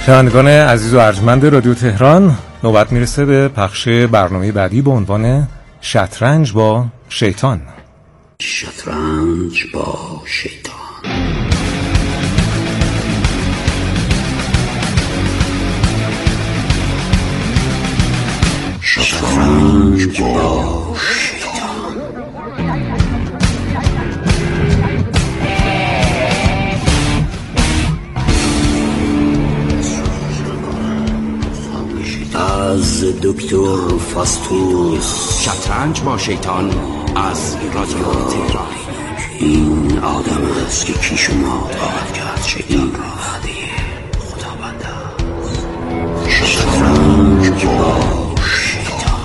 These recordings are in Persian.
شنوندگان عزیز و ارجمند رادیو تهران، نوبت میرسه به پخش برنامه بعدی با عنوان شطرنج با شیطان. شطرنج با شیطان. شطرنج با شیطان. از دکتر فاستوس. شطرنج با شیطان از رادیو تهران. این آدم است که کیش و مات خواهد کرد شیطان را. خداوند است. شطرنج با شیطان.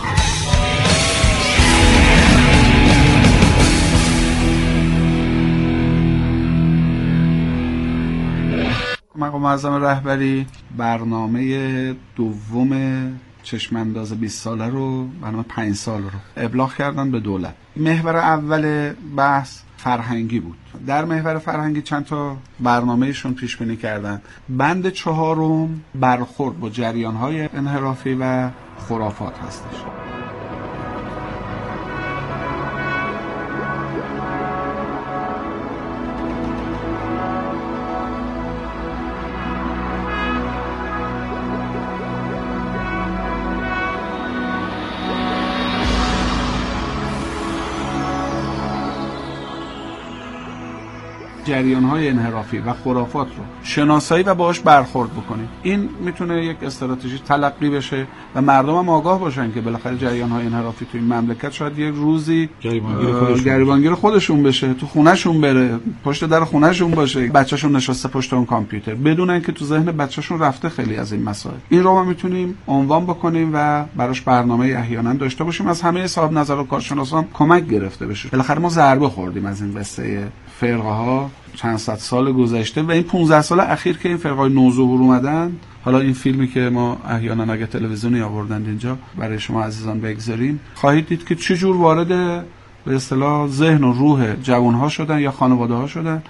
مقام معظم رهبری برنامه دوم چشمانداز 20 ساله رو، برنامه 5 سال رو ابلاغ کردن به دولت. محور اول بحث فرهنگی بود. در محور فرهنگی چند تا برنامهشون پیش بینی کردن. بند 4 برخورد با جریان‌های انحرافی و خرافات هستش. جریان‌های انحرافی و خرافات رو شناسایی و باهاش برخورد بکنیم. این میتونه یک استراتژی تلقی بشه و مردم هم آگاه باشن که بالاخره جریان‌های انحرافی تو این مملکت شاید یک روزی گریبانگیر خودشون بشه، تو خونه‌شون بره، پشت در خونه‌شون باشه، بچه‌شون نشسته پشت اون کامپیوتر، بدون اینکه تو ذهن بچه‌شون رفته خیلی از این مسائل. این رو ما میتونیم عنوان بکنیم و براش برنامه احیانا داشته باشیم، از همه صاحب نظر و کارشناسان کمک گرفته بشه. بالاخره ما ضربه خوردیم از این قصه فرقه‌ها چند صد سال گذشته و این 15 سال اخیر که این فرقای نوظهور اومدن. حالا این فیلمی که ما احیانا اگه تلویزیونی آوردن اینجا برای شما عزیزان بگذاریم، خواهید دید که چجور وارد به اصطلاح ذهن و روح جوان‌ها شدن یا خانواده‌ها شدن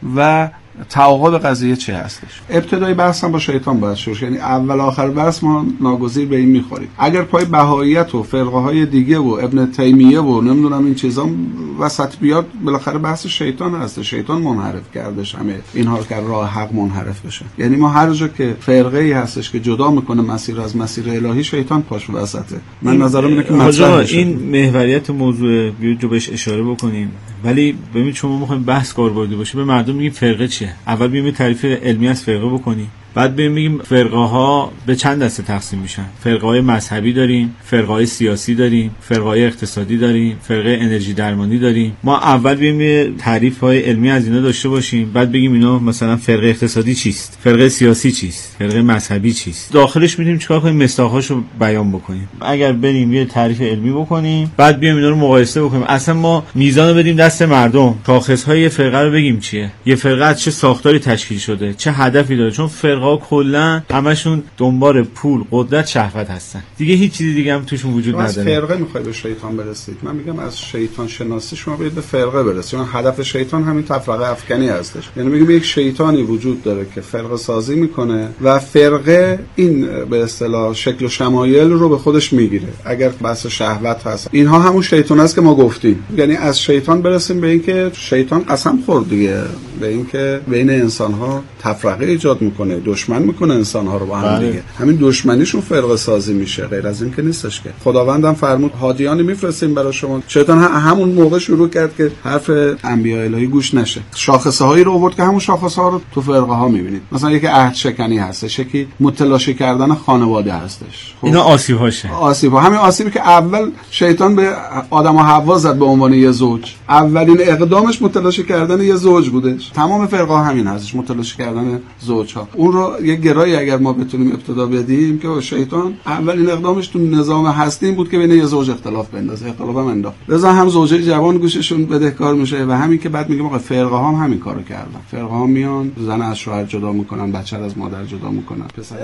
و تعاقب قضیه چه هستش. ابتدای بحث هم با شیطان باید شروع، یعنی اول آخر بحث ما ناگزیر به این میخوریم. اگر پای بهاییت و فرقه‌های دیگه و ابن تیمیه و نمیدونم این چیزا وسط بیاد، بالاخره بحث شیطان هست. شیطان منحرف کردش همه اینها رو که راه حق منحرف بشه. یعنی ما هر جا که فرقه‌ای هستش که جدا میکنه مسیر از مسیر الهی، شیطان پاش وسطه. من نظرم اینه که مثلا این محوریت موضوع بیاید بهش اشاره بکنیم، ولی ببینید شما میخوایم بحث کاربردی باشه، به مردم میگیم فرقه چیه. اول بیایم تعریف علمی از فرقه بکنیم، بعد بگیم فرقه ها به چند دسته تقسیم میشن. فرقه های مذهبی داریم، فرقه های سیاسی داریم، فرقه های اقتصادی داریم، فرقه انرژی درمانی داریم. ما اول بگیم تعریف های علمی از اینا داشته باشیم، بعد بگیم اینا مثلا فرقه اقتصادی چیست، فرقه سیاسی چیست، فرقه مذهبی چیست. داخلش میتونیم چیکار کنیم؟ مصداقاشو بیان بکنیم. اگر بریم یه تعریف علمی بکنیم، بعد بیایم اینا رو مقایسه بکنیم. اصلا ما میزانو بدیم دست مردم، شاخص های فرقه رو بگیم چیه، یه فرقه از چه ساختاری تشکیل شده، چه هدفی داره. چون فرقه کلا همشون دنبال پول، قدرت، شهوت هستن دیگه، هیچ چیزی دیگه هم توشون وجود نداره. از فرقه میخوای به شیطان برسید، من میگم از شیطان شناسی شما باید به فرقه برسید. چون هدف شیطان همین تفرقه افکنی هستش. یعنی میگم یک شیطانی وجود داره که فرقه سازی میکنه و فرقه این به اصطلاح شکل و شمایل رو به خودش میگیره. اگر بحث شهوت هست، اینها همون شیطان است که ما گفتیم. یعنی از شیطان برسیم به اینکه شیطان قسم خورد دیگه، به اینکه بین انسان ها تفرقه ایجاد میکنه، دشمن میکنه انسان ها رو با هم دیگه. همین دشمنیشون فرقه سازی میشه، غیر از این که نیستش که. خداوندم فرمود هادیانی میفرستیم برای شما. شیطان همون موقع شروع کرد که حرف انبیاء الهی گوش نشه. شاخصه هایی رو آورد که همون شاخصه ها رو تو فرقه ها میبینید. مثلا یکی عهد شکنی هستش، یکی متلاشی کردن خانواده هستش. خب اینا آسیب هاشه. آسیب ها، همین آسیبی که اول شیطان به آدم و حوا زد به عنوان یه زوج. اولین اقدامش متلاشی کردن یه زوج بودش. تمام فرقه ها همین هستش، متلاشی کردن زوجها. اون رو یه گرایی اگر ما بتونیم ابتدا بدیم که شیطان اولین اقدامش تو نظام هستی بود که بین یه زوج اختلاف بندازه، اختلاف هم انداخت. لذا هم زوجه جوان گوششون بدهکار میشه و همین که بعد میگم آقا فرقه ها هم همین کارو کردن. فرقه ها میان زن از شوهر جدا میکنن، بچه از مادر جدا میکنن، پسر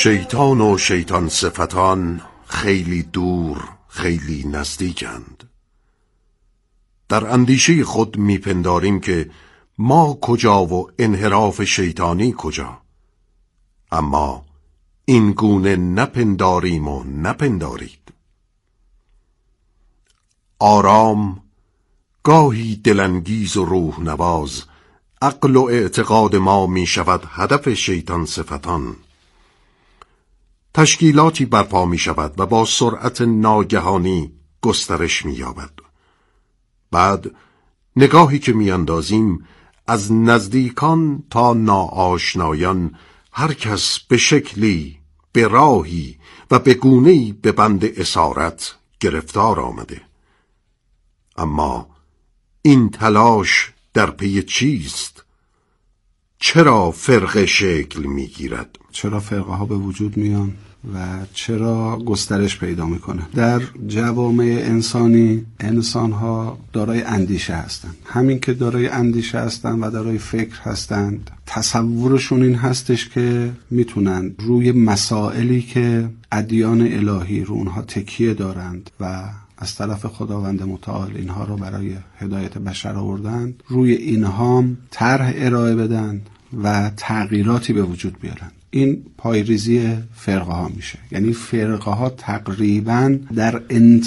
شیطان و شیطان صفتان خیلی دور خیلی نزدیکند. در اندیشه خود میپنداریم که ما کجا و انحراف شیطانی کجا، اما این گونه نپنداریم و نپندارید. آرام، گاهی دلانگیز و روح نواز، عقل و اعتقاد ما می شود هدف شیطان صفتان. تشکیلاتی برپا می شود و با سرعت ناگهانی گسترش می یابد. بعد نگاهی که می اندازیم از نزدیکان تا ناآشنایان، هر کس به شکلی، به راهی و به گونه‌ای به بند اسارت گرفتار آمده. اما این تلاش در پی چیست؟ چرا فرقه شکل میگیرد؟ چرا فرقه ها به وجود میان و چرا گسترش پیدا میکنه؟ در جوامع انسانی انسان ها دارای اندیشه هستند. همین که دارای اندیشه هستند و دارای فکر هستند، تصورشون این هستش که میتونن روی مسائلی که ادیان الهی رو اونها تکیه دارند و از طرف خداوند متعال اینها رو برای هدایت بشر آوردند، روی اینها طرح ارائه بدن و تغییراتی به وجود بیارن. این پایریزی فرقه ها میشه. یعنی فرقه ها تقریبا در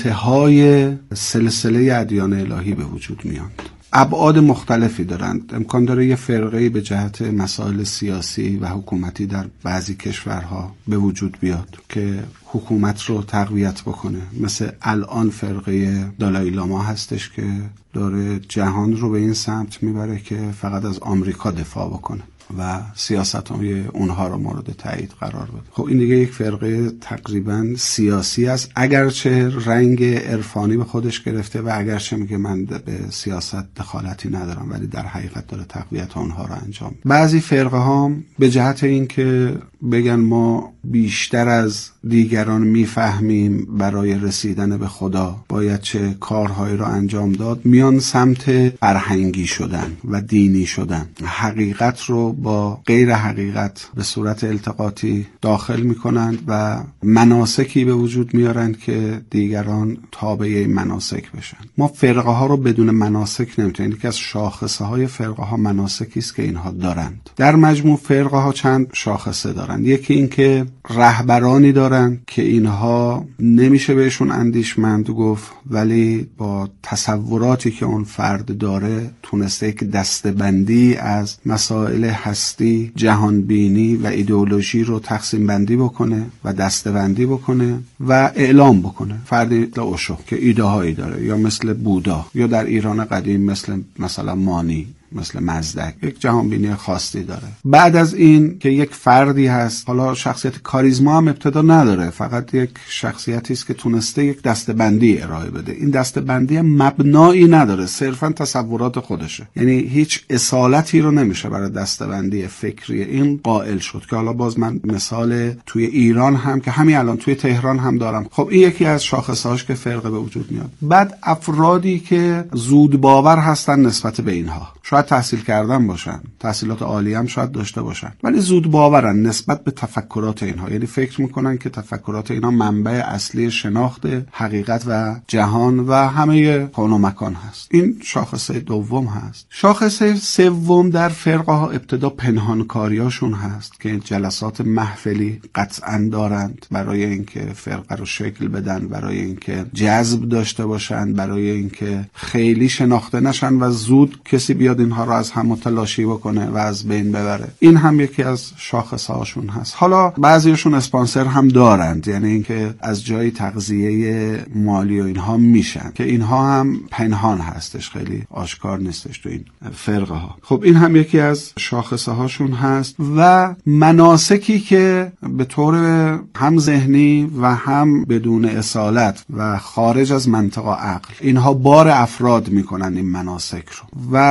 انتهای سلسله ادیان الهی به وجود میاند. ابعاد مختلفی دارند. امکان داره یه فرقه به جهت مسائل سیاسی و حکومتی در بعضی کشورها به وجود بیاد که حکومت رو تقویت بکنه، مثل الان فرقه دالای لاما هستش که داره جهان رو به این سمت میبره که فقط از آمریکا دفاع بکنه و سیاست‌های اونها رو مورد تایید قرار بده. خب این دیگه یک فرقه تقریبا سیاسی است، اگرچه رنگ عرفانی به خودش گرفته و اگرچه میگه من به سیاست دخالتی ندارم، ولی در حقیقت داره تقویت اونها رو انجام میده. بعضی فرقه ها به جهت این که بگن ما بیشتر از دیگران میفهمیم برای رسیدن به خدا باید چه کارهایی رو انجام داد، میان سمت فرهنگی شدن و دینی شدن، حقیقت رو با غیر حقیقت به صورت التقاطی داخل میکنند و مناسکی به وجود میارند که دیگران تابع مناسک بشن. ما فرقه ها رو بدون مناسک نمیتونیم. یکی از شاخصه های فرقه ها مناسکی است که اینها دارند. در مجموع فرقه ها چند شاخصه دارند. یکی این که رهبرانی دارند که اینها نمیشه بهشون اندیشمند گفت، ولی با تصوراتی که اون فرد داره تونسته یک دسته‌بندی از مسائل هستی، جهانبینی و ایدئولوژی رو تقسیم بندی بکنه و دسته‌بندی بکنه و اعلام بکنه. فردی مثل اوشو که ایده هایی داره، یا مثل بودا، یا در ایران قدیم مثلا مانی، مثل مزدک، یک جهانبینی خاصی داره. بعد از این که یک فردی هست، حالا شخصیت کاریزما هم ابتدا نداره، فقط یک شخصیتی است که تونسته یک دسته‌بندی ارائه بده. این دسته‌بندی مبنایی نداره، صرفا تصورات خودشه. یعنی هیچ اصالتی رو نمیشه برای دسته‌بندی فکری این قائل شد، که حالا باز من مثال توی ایران هم که همین الان توی تهران هم دارم. خب این یکی از شاخصهاش که فرقه به وجود میاد. بعد افرادی که زود باور هستن نسبت به اینها، شاید تحصیل کردن باشن، تحصیلات عالی هم شاید داشته باشن، ولی زود باورن نسبت به تفکرات اینها. یعنی فکر میکنن که تفکرات اینا منبع اصلی شناخت حقیقت و جهان و همه کون و مکان هست. این شاخصه دوم هست. شاخصه سوم در فرقه ها ابتدا پنهانکاریاشون هست که جلسات محفلی قطعا دارند برای اینکه فرقه رو شکل بدن، برای اینکه جذب داشته باشن، برای اینکه خیلی شناخته نشن و زود کسی بیاد اینها رو از هم متلاشی بکنه و از بین ببره. این هم یکی از شاخصه هاشون هست. حالا بعضیشون اسپانسر هم دارند، یعنی اینکه از جای تغذیه مالی و اینها میشن، که اینها هم پنهان هستش، خیلی آشکار نیستش تو این فرقه ها. خب این هم یکی از شاخصه هاشون هست. و مناسکی که به طور هم ذهنی و هم بدون اصالت و خارج از منطق عقل اینها بار افراد میکنن این مناسک رو و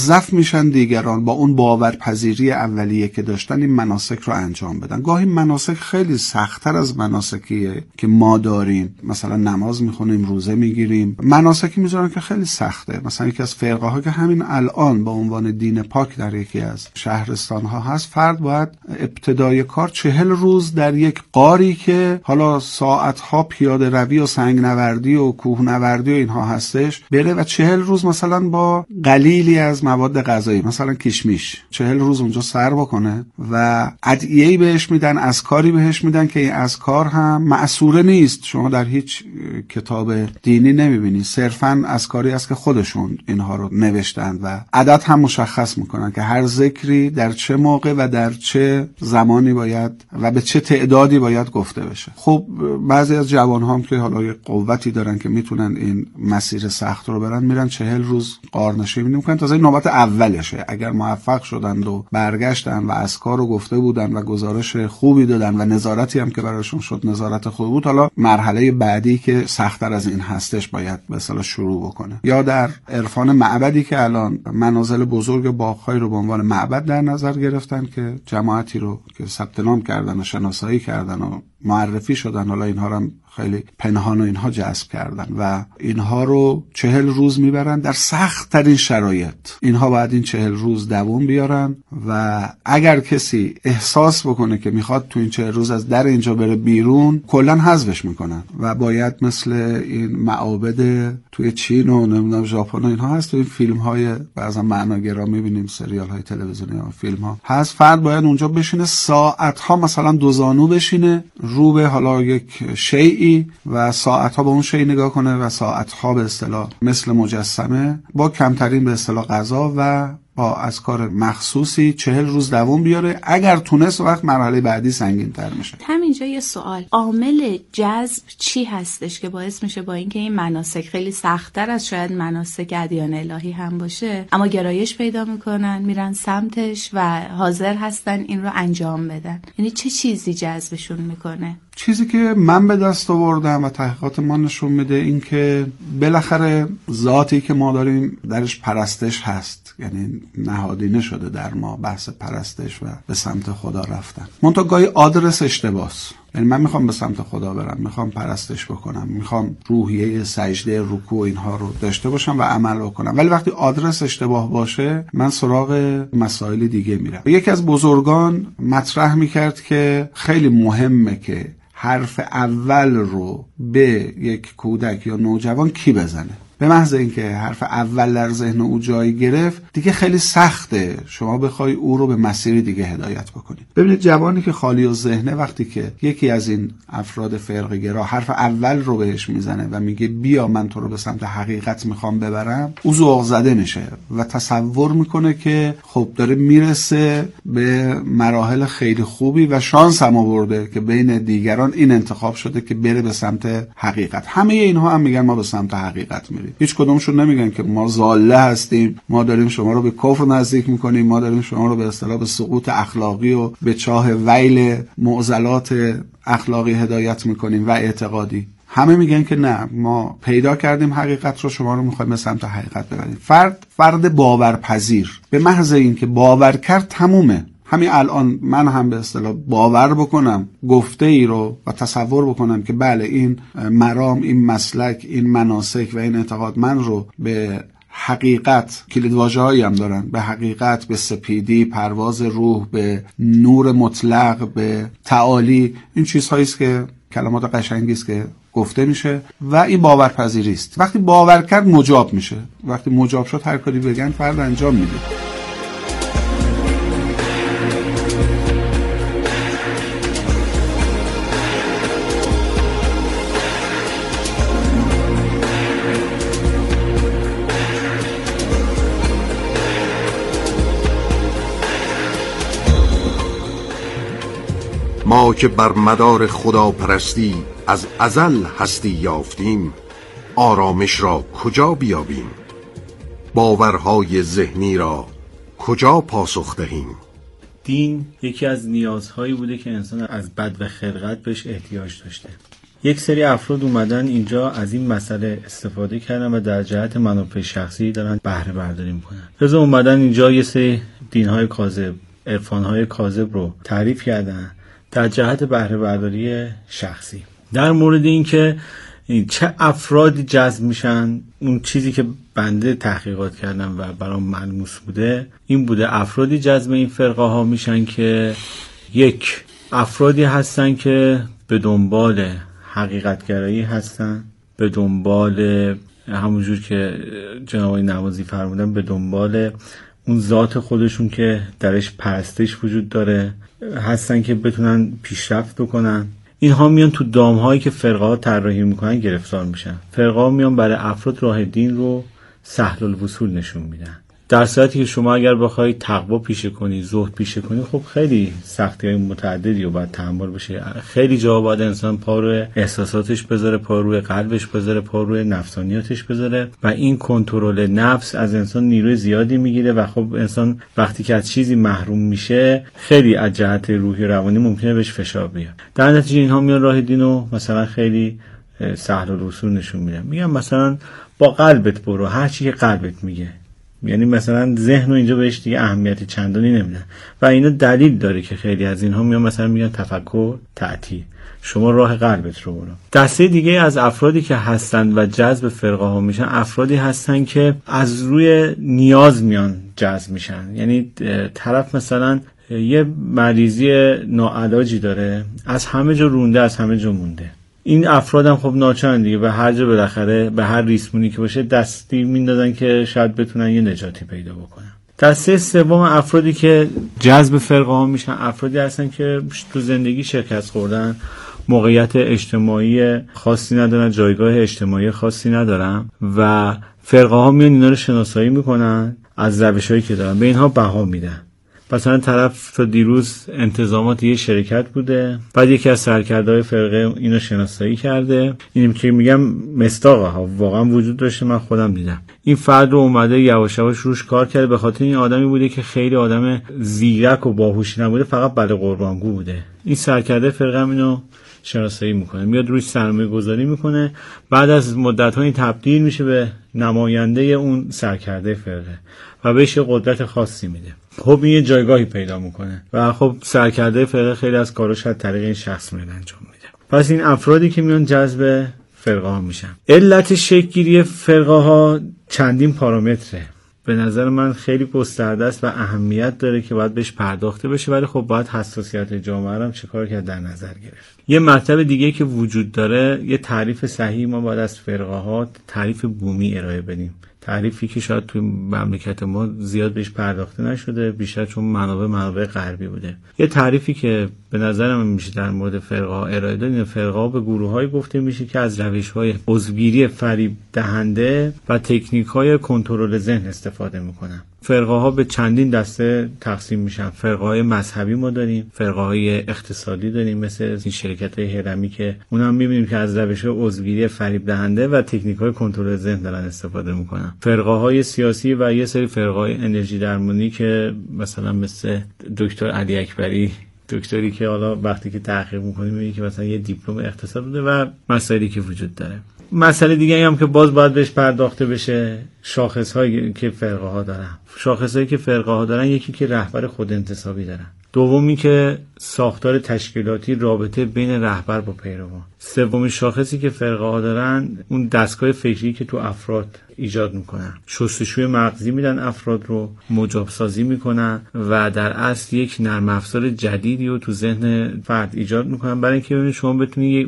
موظف میشن دیگران با اون باورپذیری اولیه که داشتن این مناسک رو انجام بدن. گاهی مناسک خیلی سخت‌تر از مناسکیه که ما داریم، مثلا نماز میخونیم، روزه میگیریم، مناسکی میذارن که خیلی سخته. مثلا یکی از فرقه ها که همین الان با عنوان دین پاک در یکی از شهرستان ها هست، فرد باید ابتدای کار 40 روز در یک غاری که حالا ساعت ها پیاده روی و سنگ نوردی و کوهنوردی و اینها هستش بره و 40 روز مثلا با قلیلی از مواد غذایی، مثلا کشمیش، 40 روز اونجا سر بکنه و ادعیه‌ای بهش میدن، اذکاری بهش میدن که این اذکار هم معصوره نیست، شما در هیچ کتاب دینی نمیبینی، صرفاً اذکاری است که خودشون اینها رو نوشتن و عدد هم مشخص میکنن که هر ذکری در چه موقع و در چه زمانی باید و به چه تعدادی باید گفته بشه. خب بعضی از جوان‌ها هم که حالا یه قوتی دارن که میتونن این مسیر سخت رو برن، میرن 40 روز غارنشینی میکنن تا نوبت اولشه. اگر موفق شدند و برگشتن و اذکار رو گفته بودن و گزارش خوبی دادن و نظارتی هم که براشون شد نظارت خوبی بود، حالا مرحله بعدی که سخت‌تر از این هستش باید به اصطلاح شروع بکنه. یا در عرفان معبدی که الان منازل بزرگ باغ‌های رو به عنوان معبد در نظر گرفتن که جماعتی رو که ثبت نام کردن و شناسایی کردن و معرفی شدن، حالا اینها رو هم خیلی پنهان و اینها جذب کردن و اینها رو 40 روز میبرن در سخت ترین شرایط. اینها باید این 40 روز دوام بیارن و اگر کسی احساس بکنه که میخواد تو این 40 روز از در اینجا بره بیرون، کلا حذفش میکنن و باید مثل این معابد توی چین و نمیدونم ژاپن و اینها هست، تو این فیلم های بعضا معناگرا میبینیم، سریال های تلویزیونی و فیلم ها هست، فرد باید اونجا بشینه ساعت ها، مثلا دو زانو بشینه رو به حالا یک شیء و ساعت‌ها به اون شی نگاه کنه و ساعت‌ها به اصطلاح مثل مجسمه با کمترین به اصطلاح غذا و با اذکار مخصوصی 40 روز دوام بیاره. اگر تونست وقت مرحله بعدی سنگین‌تر میشه. همینجا یه سوال، عامل جذب چی هستش که باعث میشه با اینکه این مناسک خیلی سخت‌تر از شاید مناسک ادیان الهی هم باشه، اما گرایش پیدا میکنن، میرن سمتش و حاضر هستن این رو انجام بدن؟ یعنی چه چیزی جذبشون میکنه؟ چیزی که من به دست آوردم و تحقیقات ما نشون میده این که بالاخره ذاتی که ما داریم درش پرستش هست، یعنی نهادینه شده در ما بحث پرستش و به سمت خدا رفتن. منتها گاهی آدرس اشتباهه. یعنی من میخوام به سمت خدا برم، میخوام پرستش بکنم، میخوام روحیه سجده، رکوع اینها رو داشته باشم و عمل بکنم، ولی وقتی آدرس اشتباه باشه من سراغ مسائل دیگه میرم. یکی از بزرگان مطرح میکرد که خیلی مهمه که حرف اول رو به یک کودک یا نوجوان کی بزنه. به محض اینکه حرف اول در ذهن او جای گرفت دیگه خیلی سخته شما بخوای او رو به مسیر دیگه هدایت بکنید. ببینید جوانی که خالی از ذهنه، وقتی که یکی از این افراد فرقه گرا حرف اول رو بهش میزنه و میگه بیا من تو رو به سمت حقیقت میخوام ببرم، او ذوق زده میشه و تصور میکنه که خب داره میرسه به مراحل خیلی خوبی و شانس هم آورده که بین دیگران این انتخاب شده که بره به سمت حقیقت. همه اینها هم میگن ما به سمت حقیقت میریم، هیچ کدومشون نمیگن که ما ضاله هستیم، ما داریم شما رو به کفر نزدیک میکنیم، ما داریم شما رو به اصطلاح به سقوط اخلاقی و به چاه ویل معضلات اخلاقی هدایت میکنیم و اعتقادی. همه میگن که نه، ما پیدا کردیم حقیقت رو، شما رو میخوایم به سمت حقیقت ببریم. فرد باورپذیر به محض اینکه باور کرد تمومه. همین الان من هم به اصطلاح باور بکنم گفته ای رو و تصور بکنم که بله این مرام، این مسلک، این مناسک و این اعتقاد من رو به حقیقت، کلیدواژه‌هایی هم دارن، به حقیقت، به سپیدی، پرواز روح، به نور مطلق، به تعالی، این چیزهایی است که کلمات قشنگی است که گفته میشه و این باورپذیری است. وقتی باور کرد مجاب میشه، وقتی مجاب شد هر کاری بگن فرد انجام میده. ما که بر مدار خدا پرستی از ازل هستی یافتیم، آرامش را کجا بیابیم؟ باورهای ذهنی را کجا پاسخ دهیم؟ دین یکی از نیازهایی بوده که انسان از بد و خلقت بهش احتیاج داشته. یک سری افراد اومدن اینجا از این مسئله استفاده کردن و در جهت منافع شخصی دارن بهره برداری میکنن. رضا اومدن اینجا یه سری دین‌های کاذب، عرفان‌های کاذب رو تعریف کردن در جهت بهره برداری شخصی. در مورد این که چه افرادی جذب میشن، اون چیزی که بنده تحقیقات کردم و برام ملموس بوده این بوده، افرادی جذب این فرقه ها میشن که یک، افرادی هستن که به دنبال حقیقتگرایی هستن، به دنبال همونجور که جناب آقای نوازی فرمودن به دنبال اون ذات خودشون که درش پرستش وجود داره هستن که بتونن پیشرفت بکنن. اینها میان تو دام‌هایی که فرقه ها طراحی میکنن گرفتار میشن. فرقه ها میان برای افراد راه دین رو سهل الوصول نشون میدن، در صورتی که شما اگر بخوای تقوا پیشه کنی، زهد پیشه کنی، خب خیلی سختی‌های متعددی رو باید تحمل بشه. خیلی جا باید انسان پا روی احساساتش بذاره، پا روی قلبش بذاره، پا روی نفسانیاتش بذاره و این کنترل نفس از انسان نیروی زیادی میگیره و خب انسان وقتی که از چیزی محروم میشه خیلی از جهت روحی روانی ممکنه بهش فشار بیاد. در نتیجه اینها میان راه دین رو مثلا خیلی سهل الوصول نشون میدن. میگم مثلا با قلبت برو، هر چی که قلبت میگه، یعنی مثلا ذهن رو اینجا بهش دیگه اهمیت چندانی نمیدن و اینا دلیل داره که خیلی از اینها میان مثلا میگن تفکر تعطیل، شما راه قلبت رو برو. دسته دیگه از افرادی که هستن و جذب فرقه ها میشن افرادی هستن که از روی نیاز میان جذب میشن. یعنی طرف مثلا یه مریضی ناعلاجی داره، از همه جا رونده، از همه جا مونده. این افراد هم خب ناچارن دیگه به هر جا بالاخره به هر ریسمونی که باشه دستی میندازن که شاید بتونن یه نجاتی پیدا بکنن. دسته سوم افرادی که جذب فرقه ها میشن افرادی هستن که تو زندگی شکست خوردن، موقعیت اجتماعی خاصی ندارن، جایگاه اجتماعی خاصی ندارن و فرقه ها میان اینا رو شناسایی میکنن، از روشایی که دارن به اینها بها میدن. مثلا طرف تا دیروز انتظامات یه شرکت بوده، بعد یکی از سرکرده‌های فرقه اینو شناسایی کرده. اینیم که میگم مستاقه ها واقعا وجود داشته، من خودم دیدم. این فرد رو اومده یواش یواش روش کار کرده، به خاطر این آدمی بوده که خیلی آدم زیرک و باهوشی نبوده، فقط بله قربانگو بوده. این سرکرده فرقه هم اینو شناسایی میکنه، میاد روش سرمایه گذاری میکنه، بعد از مدت ها این تبدیل میشه به نماینده اون سرکرده فرقه و بهش قدرت خاصی میده. خب این یه جایگاهی پیدا میکنه و خب سرکرده فرقه خیلی از کاراش از طریق این شخص میاد انجام میده. پس این افرادی که میان جذب فرقه ها میشن. علت شکل گیری فرقه ها چندین پارامتره، به نظر من خیلی گسترده است و اهمیت داره که باید بهش پرداخته بشه، ولی خب باید حساسیت جامعه رو هم چیکار کرد در نظر گرفت. یه مطلب دیگه که وجود داره، یه تعریف صحیح ما باید از فرقه ها تعریف بومی ارائه بدیم، تعریفی که شاید توی مملکت ما زیاد بهش پرداخته نشده، بیشتر چون منابع غربی بوده. یه تعریفی که به نظر من میشه در مورد فرقه ها ارائه داد، این فرقه ها به گروه‌های گفته میشه که از روش‌های عضوگیری فریب دهنده و تکنیک‌های کنترل ذهن استفاده میکنن. فرقه ها به چندین دسته تقسیم میشن. فرقه های مذهبی ما داریم، فرقه های اقتصادی داریم مثل این شرکت‌های هرمی که اونم میبینیم که از روش‌های عضوگیری فریب دهنده و تکنیک‌های کنترل ذهن دارن استفاده میکنن. فرقه های سیاسی و یه سری فرقه های انرژی درمانی که مثلا مثل دکتر علی اکبری، دکتری که حالا وقتی که تحقیق می‌کنیم می‌بینیم که مثلا یه دیپلم اقتصاد بوده و مسائلی که وجود داره. مسئله دیگه هم که باز باید بهش پرداخته بشه، شاخص‌هایی که فرقه ها دارن. شاخص‌هایی که فرقه ها دارن، یکی که رهبر خود انتصابی دارن، دومی که ساختار تشکیلاتی رابطه بین رهبر با پیروان، سومین شاخصی که فرقه ها دارن اون دستگاه فکری که تو افراد ایجاد میکنن. شستشوی مغزی میدن یک رو، مجاب سازی میکنن و در اصل یک نرم افزار جدیدی رو تو ذهن فرد ایجاد میکنن. برای اینکه ببینید شما بتونی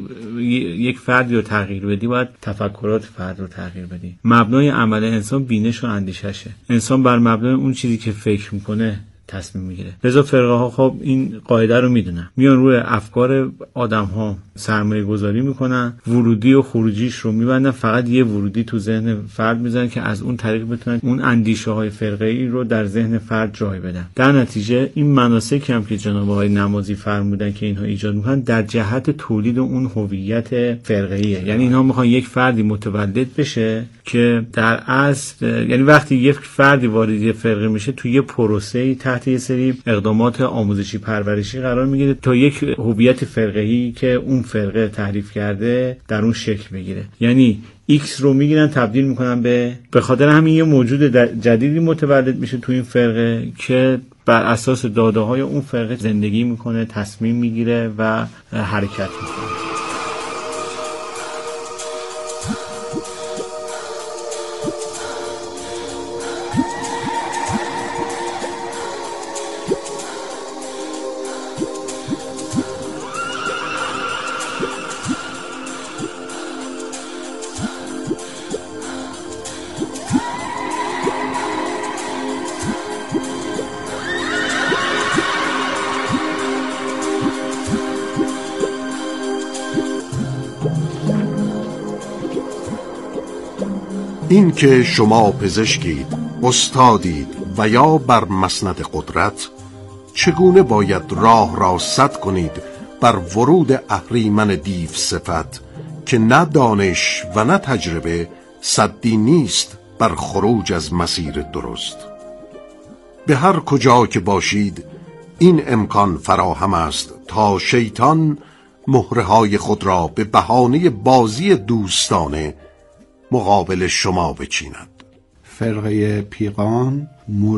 یک فردی رو تغییر بدی، باید تفکرات فرد رو تغییر بدی. مبنای عمل انسان بینش و اندیششه. انسان بر مبنای اون چیزی که فکر میکنه تصمیم میگیره. لذا فرقه ها خب این قاعده رو میدونن، میان روی افکار آدم ها سرمایه گذاری میکنن، ورودی و خروجیش رو میبندن، فقط یه ورودی تو ذهن فرد میزنن که از اون طریق بتونن اون اندیشه های فرقه ای رو در ذهن فرد جای بدن. در نتیجه این مناسکی هم که جناب آقای نمازی فرمودن که اینها ایجاد میکنن در جهت تولید اون هویت فرقه ایه. یعنی اینها میخوان یک فردی متولد بشه که در اصل، یعنی وقتی یک فردی وارد یه فرقه میشه تو یه پروسه‌ای تحت یه سری اقدامات آموزشی پرورشی قرار میگیره تا یک هویت فرقه‌ای که اون فرقه تعریف کرده در اون شکل بگیره. یعنی X رو میگیرن تبدیل میکنن به خاطر همین یه موجود جدیدی متولد میشه تو این فرقه که بر اساس داده های اون فرقه زندگی میکنه، تصمیم میگیره و حرکت میکنه. این که شما پزشکید، استادید و یا بر مسند قدرت، چگونه باید راه را سد کنید بر ورود اهریمن دیو صفت که نه دانش و نه تجربه سدی نیست بر خروج از مسیر درست. به هر کجا که باشید این امکان فراهم است تا شیطان مهرهای خود را به بهانه بازی دوستانه مقابل شما بچیند. فرقه پیقان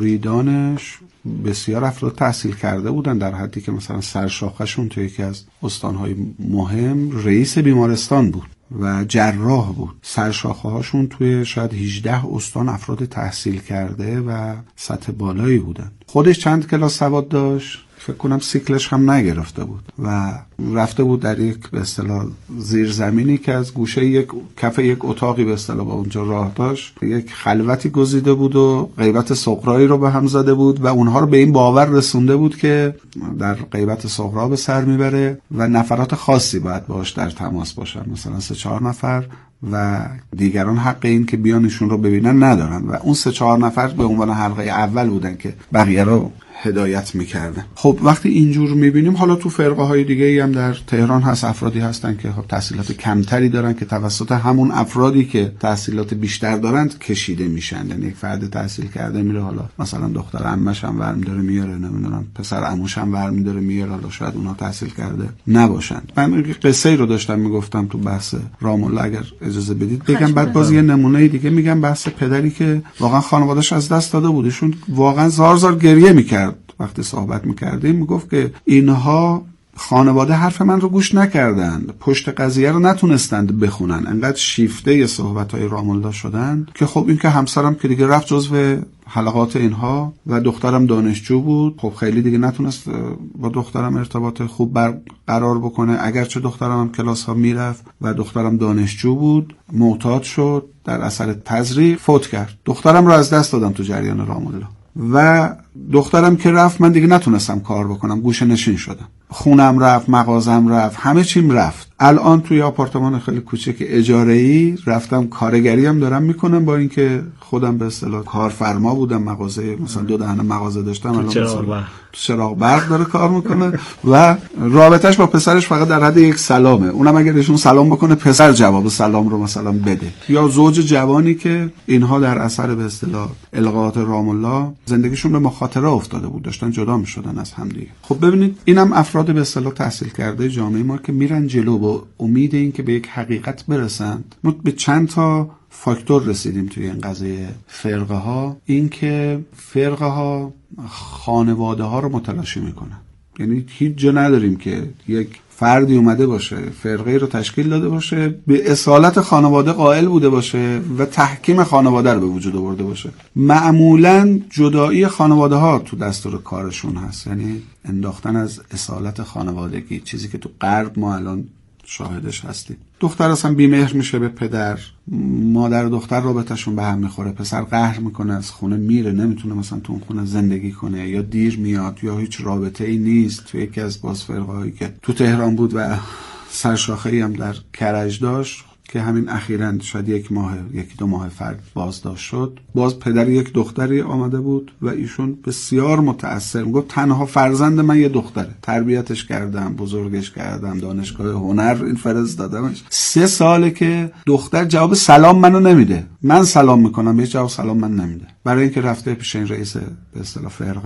مریدانش بسیار افراد تحصیل کرده بودن، در حدی که مثلا سرشاخشون توی یکی از استانهای مهم رئیس بیمارستان بود و جراح بود. سرشاخه هاشون توی شاید 18 استان افراد تحصیل کرده و سطح بالایی بودن. خودش چند کلاس سواد داشت؟ فکر کنم سیکلش هم نگرفته بود و رفته بود در یک به اصطلاح زیرزمینی که از گوشه یک کف یک اتاقی به اصطلاح با اونجا راه داشت، یک خلوتی گزیده بود و غیبت صغرایی رو به هم زده بود و اونها رو به این باور رسونده بود که در غیبت صغرا به سر میبره و نفرات خاصی باید باش در تماس باشن، مثلا 3-4 نفر و دیگران حق این که بیان ایشون رو ببینن ندارن و اون 3-4 نفر به عنوان حلقه اول بودن که بقیه رو هدایت میکردن. خب وقتی اینجور میبینیم، حالا تو فرقه های دیگه ای هم در تهران هست افرادی هستن که خب تحصیلات کمتری دارن که توسط همون افرادی که تحصیلات بیشتر دارند کشیده میشن. یعنی یک فرد تحصیل کرده میره، حالا مثلا دختر عمش هم برمی‌داره میاره، نمیدونم پسر عموش هم برمی‌داره میاره، حالا شاید اونها تحصیل کرده نباشن. من قصه ای رو داشتم میگفتم تو بحث رام الله، اگر اجازه بدید بگم، بعد باز یه نمونه دیگه میگم. بحث پدری که واقعا خانواده‌اش از دست داده بود، ایشون واقعا زار زار گریه میکرد وقتی صحبت میکردیم، میگفت که اینها خانواده حرف من رو گوش نکردند، پشت قضیه رو نتونستند بخونن، انقدر شیفته صحبت‌های رام الله شدن که خب این که همسرم که دیگه رفت جزو حلقات اینها و دخترم دانشجو بود، خب خیلی دیگه نتونست با دخترم ارتباط خوب برقرار بکنه، اگرچه دخترم هم کلاس ها میرفت و دخترم دانشجو بود، معتاد شد، در اثر تزریق فوت کرد. دخترم رو از دست دادم تو جریان رام الله و دخترم که رفت من دیگه نتونستم کار بکنم، گوشه نشین شدم، خونم رفت، مغازم رفت، همه چیم رفت. الان توی آپارتمان خیلی کوچیک اجاره‌ای رفتم کارگری هم دارم میکنم، با اینکه خودم به اصطلاح کارفرما بودم، مغازه مثلا 2 دهن مغازه داشتم، الان تو چراغ برق داره کار میکنه و رابطش با پسرش فقط در حد یک سلامه، اونم اگر ایشون سلام بکنه پسر جواب سلام رو مثلا بده. یا زوج جوانی که اینها در اثر به اصطلاح القاءات رام الله زندگیشون به مخاطره افتاده بود، داشتن جدا میشدن از هم دیگه. خب ببینید اینم افراد به اصطلاح تحصیل کرده جامعه ما که میرن جلو با امید این که به یک حقیقت برسند. ما به چند تا فاکتور رسیدیم توی این قضیه فرقه ها. این که فرقه ها خانواده ها رو متلاشی میکنن، یعنی هیچ جا نداریم که یک فردی اومده باشه فرقه رو تشکیل داده باشه به اصالت خانواده قائل بوده باشه و تحکیم خانواده رو به وجود آورده باشه. معمولاً جدایی خانواده ها تو دستور کارشون هست، یعنی انداختن از اصالت خانوادگی، چیزی که تو غرب ما الان شاهدش هستیم. دختر اصلا بی‌مهر میشه به پدر، مادر و دختر رابطه‌شون به هم میخوره، پسر قهر میکنه، از خونه میره، نمیتونه مثلا تو اون خونه زندگی کنه، یا دیر میاد، یا هیچ رابطه‌ای نیست. تو یکی از باز فرقه‌هایی که تو تهران بود و سرشاخه‌ای هم در کرج داشت که همین اخیراً شاید 1-2 ماه فرد بازداشت شد، باز پدر یک دختری آمده بود و ایشون بسیار متأثر میگفت تنها فرزند من یه دختره، تربیتش کردم، بزرگش کردم، دانشگاه هنر این فرستادمش. 3 ساله که دختر جواب سلام منو نمیده، من سلام میکنم بهش جواب سلام من نمیده، برای اینکه رفته پیش این رئیس به اصطلاح فرقه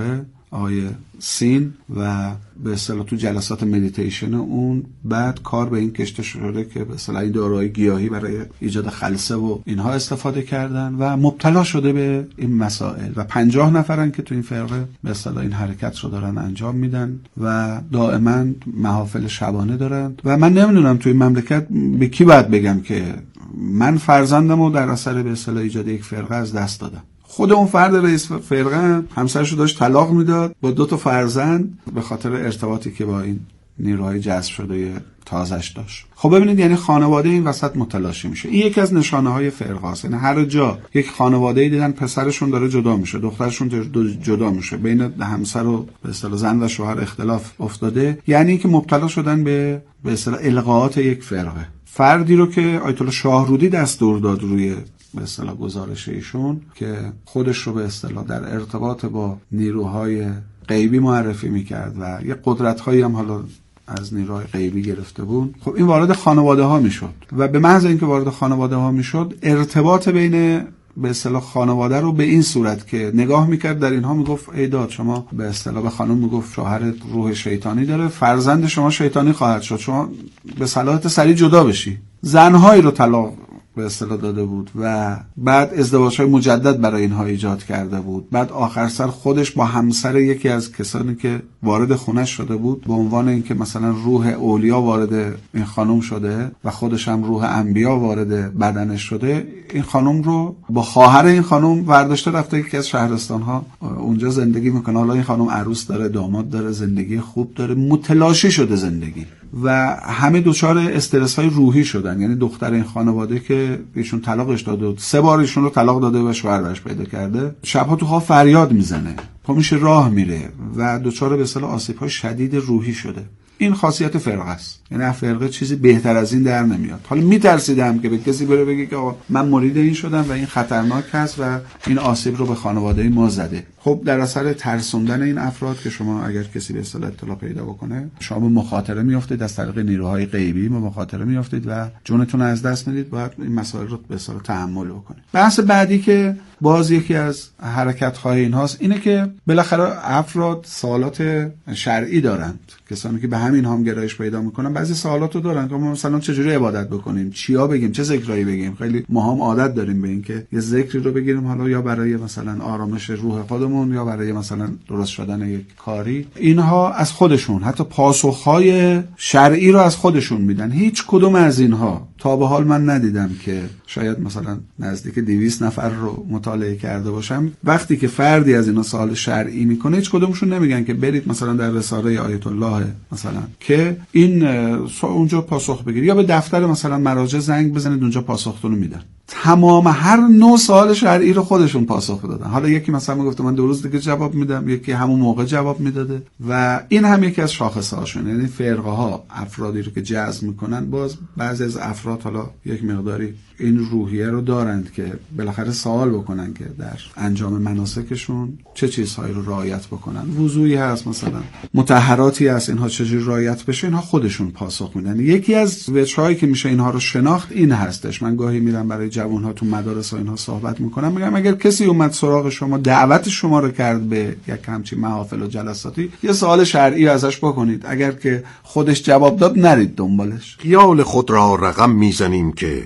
آقای سین و به اصطلاح تو جلسات مدیتیشن اون بعد کار به این کشته شده که به اصطلاح این داروهای گیاهی برای ایجاد خلسه و اینها استفاده کردن و مبتلا شده به این مسائل و 50 نفرن که تو این فرقه به اصطلاح این حرکت رو دارن انجام میدن و دائما محافل شبانه دارن و من نمیدونم تو این مملکت به کی باید بگم که من فرزندمو در اثر به اصطلاح ایجاد یک فرقه از دست دادم. خود اون فرد رئیس فرقه همسرشو داشت طلاق میداد با 2 فرزند به خاطر ارتباطی که با این نیروهای جذب شده تازش داشت. خب ببینید یعنی خانواده این وسط متلاشی میشه. این یکی از نشانه‌های فرقه است. یعنی هر جا یک خانواده‌ای دیدن پسرشون داره جدا میشه، دخترشون جدا میشه، بین همسر و به اصطلاح زن و شوهر اختلاف افتاده، یعنی که مبتلا شدن به اصطلاح القاءات یک فرقه. فردی رو که آیت الله شاهرودی دستور داد روی به اصطلاح گزارش ایشون که خودش رو به اصطلاح در ارتباط با نیروهای غیبی معرفی میکرد و یه قدرت‌هایی هم حالا از نیروهای غیبی گرفته بود، خب این وارد خانواده ها میشد و به محض اینکه وارد خانواده ها میشد ارتباط بین به اصطلاح خانواده رو به این صورت که نگاه میکرد در اینها میگفت ای داد شما به اصطلاح به خانم میگفت شوهرت روح شیطانی داره، فرزند شما شیطانی خواهد شد، شما به صلاحیت سریع جدا بشی. زنهایی رو طلاق به اصطلاح داده بود و بعد ازدواج‌های مجدد برای اینها ایجاد کرده بود. بعد آخر سر خودش با همسر یکی از کسانی که وارد خونش شده بود به عنوان اینکه مثلا روح اولیا وارد این خانم شده و خودش هم روح انبیا وارد بدنش شده، این خانم رو با خواهر این خانم برداشته رفته یکی از شهرستان‌ها اونجا زندگی میکنه. حالا این خانم عروس داره، داماد داره، زندگی خوب داره، متلاشی شده زندگی و همه دچار استرس‌های روحی شدن. یعنی دختر این خانواده که ایشون طلاقش داده بود، 3 بار ایشون رو طلاق داده و شوهر برش پیدا کرده، شبها تو خواب فریاد میزنه، پا میشه راه میره و دچار به اصطلاح آسیب‌های شدید روحی شده. این خاصیت فرقه است. یعنی فرقه چیزی بهتر از این در نمیاد. حالا میترسیدم که به کسی بره بگه که آقا من مرید این شدم و این خطرناک هست و این آسیب رو به خانواده ما زده. خب در اثر ترسوندن این افراد که شما اگر کسی به اصطلاح اطلاع پیدا بکنه، شما به مخاطره میافتید، از طریق نیروهای غیبی به مخاطره میافتید و جونتون از دست میدید. باید این مسائل رو به اصطلاح تحمل بکنید. بحث بعدی که باز یکی از حرکت‌های اینهاست اینه که بالاخره افراد سوالات شرعی دارند. کسانی که به همین هم گرایش پیدا میکنن بعضی سوالات رو دارن که ما مثلا چجوری عبادت بکنیم، چیا بگیم، چه ذکرایی بگیم. خیلی ما هم عادت داریم به این که یه ذکری رو بگیریم، حالا یا برای مثلا آرامش روح خودمون یا برای مثلا درست شدن یک کاری. اینها از خودشون حتی پاسخهای شرعی رو از خودشون میدن. هیچ کدوم از اینها تا به حال من ندیدم که شاید مثلا نزدیک 200 نفر رو مطالعه کرده باشم، وقتی که فردی از اینا سوال شرعی میکنه هیچ کدومشون نمیگن که برید مثلا در رساله آیت الله مثلا که این اونجا پاسخ بگیرید یا به دفتر مثلا مراجع زنگ بزنید اونجا پاسختون رو میدن. تمام هر نوع سوال شرعی رو خودشون پاسخ دادن. حالا یکی مثلا میگفت من 2 روز دیگه جواب میدم، یکی همون موقع جواب میداده و این هم یکی از شاخصه‌هاشون. یعنی فرقه ها افرادی رو که جذب میکنن، باز بعضی از افراد حالا یک مقداری این روحیه رو دارند که بالاخره سوال بکنن که در انجام مناسکشون چه چیزهایی رو رعایت بکنن. وضوئی هست مثلا، مطهراتی هست، اینها چجوری رعایت بشه، اینها خودشون پاسخ میدن. یکی از وجه‌هایی که میشه اینها رو شناخت این هستش. من گاهی میرم برای جوان‌ها تو مدارس و اینها صحبت میکنم، میگم اگر کسی اومد سراغ شما دعوت شما رو کرد به یک همچین محافل و جلساتی، یه سوال شرعی ازش بکنید. اگر که خودش جواب داد نرید دنبالش. خیال خود را رقم میزنیم که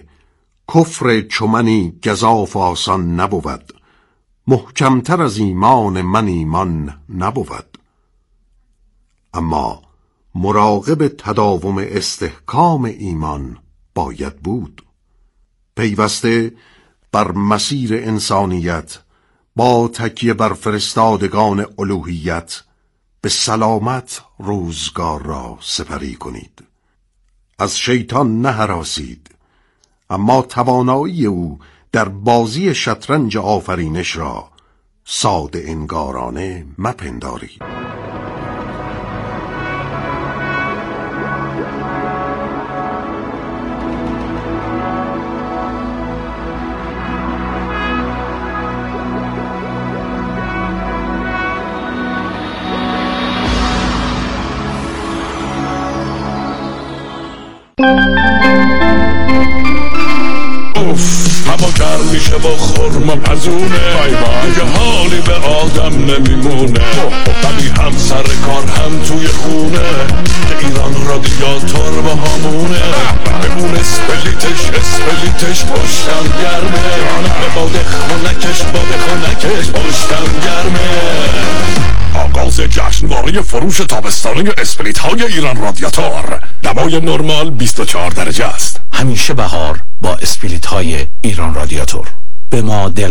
کفر چمنی گزاف آسان نبود، محکمتر از ایمان من ایمان نبود. اما مراقب تداوم استحکام ایمان باید بود، پیوسته بر مسیر انسانیت با تکیه بر فرستادگان الوهیت به سلامت روزگار را سپری کنید. از شیطان نهراسید، اما توانایی او در بازی شطرنج آفرینش را ساده انگارانه مپندارید. سر میشه با خرما پزونه دیگه حالی به آدم نمیمونه ولی هم سر کار هم توی خونه که ایران رادیاتور با همونه بمون اسپلیتش پشتم گرمه به باد خونکش پشتم گرمه. آغاز جشنواره فروش تابستانه اسپریت های ایران رادیاتور. دمای نرمال 24 درجه است. همیشه بهار با اسپریت های ایران رادیاتور. به ما دل